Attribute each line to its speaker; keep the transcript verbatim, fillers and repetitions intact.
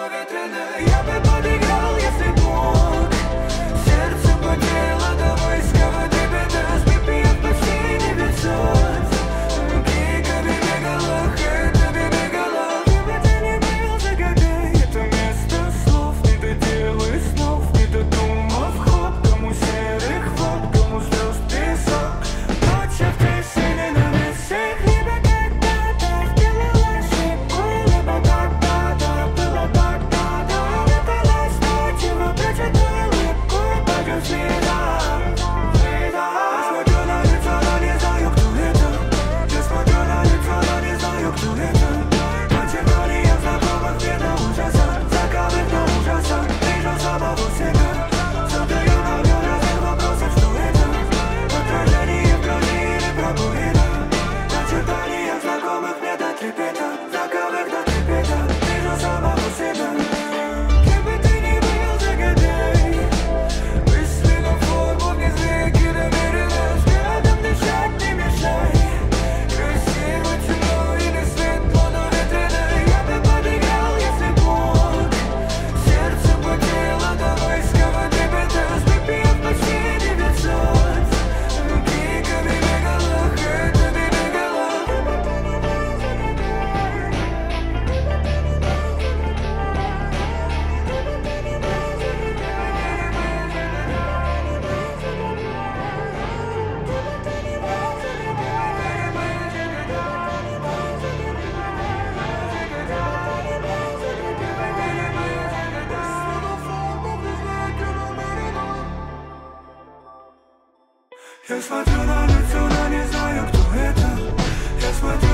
Speaker 1: но ветреная. Я бы подыграл, если б мог. Сердце потело до войскового трепета. С би пи эм почти девятьсот. Гигами мегалах, это бибегалах. Где бы ты ни был, загадай это место слов. Не до дел и снов, не до думов ход. Кому серых вод, кому звезд песок. Ночь в трясине на весах. Либо когда-то сделала ошибку, либо когда-то было так-то. Напилась ночью, прочитала улыбку. Пойдем следом, следом. Я смотрю на лицо, но не знаю, кто это. Я смотрю на лицо, но не знаю, кто это. Очертания знакомых мне до ужаса. Заковык до ужаса. Вижу самого себя. Задаю много разных вопросов, что это. Отражение в крови или пробоина. Очертания знакомых мне до трепета. Заковык до трепета. Вижу самого себя. Кем бы ты ни был, загадай. Мысленно форму вниз веки намеренно. Взглядом дышать не мешай. Красиво, темно или светло, но ветрено. Я бы подыграл, если б мог. Сердце потело до войскового трепета. С би пи эм почти девятьсот. Гигами мегалах, это бибегалах. Я смотрю на лицо, но не знаю, кто это. Я смотрю